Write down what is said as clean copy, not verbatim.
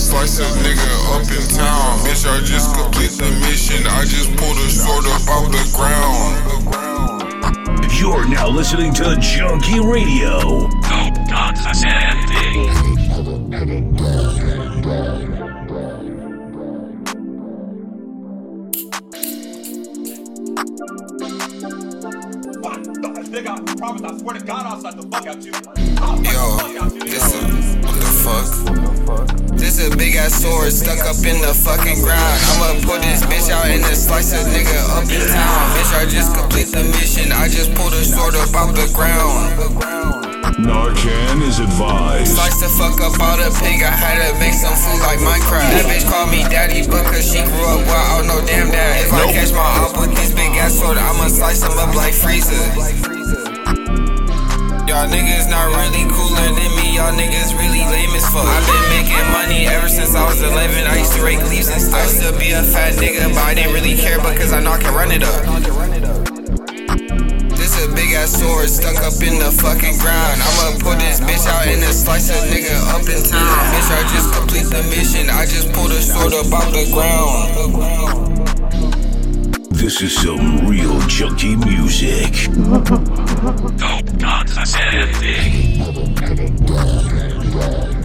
slice a nigga up in town. Bitch, I just complete the mission. I just pulled a sword up off the ground. You're now listening to Junkie Radio. Don't touch anything. Nigga, I promise, I swear to God, I'll slap the fuck out you. Yo, what the fuck? This a big ass sword stuck up in the fucking ground. I'ma put this bitch out and then slice a nigga up in town. Bitch, I just complete the mission. I just pulled a sword up off the ground. Narcan is advised. Slice the fuck up all the pig. I had to make some food like Minecraft. That bitch called me daddy, but cause she grew up wild, no damn dad. If I catch my op with this big ass sword, I'ma slice him up like Frieza. Y'all niggas not really cooler than me, y'all niggas really lame as fuck. I've been making money ever since I was 11, I used to rake leaves and stuff. I used to be a fat nigga, but I didn't really care because I know I can run it up. This a big ass sword stuck up in the fucking ground. I'ma put this bitch out and then slice a nigga up in town. Bitch, I just complete the mission, I just pulled a sword up off the ground. This is some real junkie music. Don't touch anything.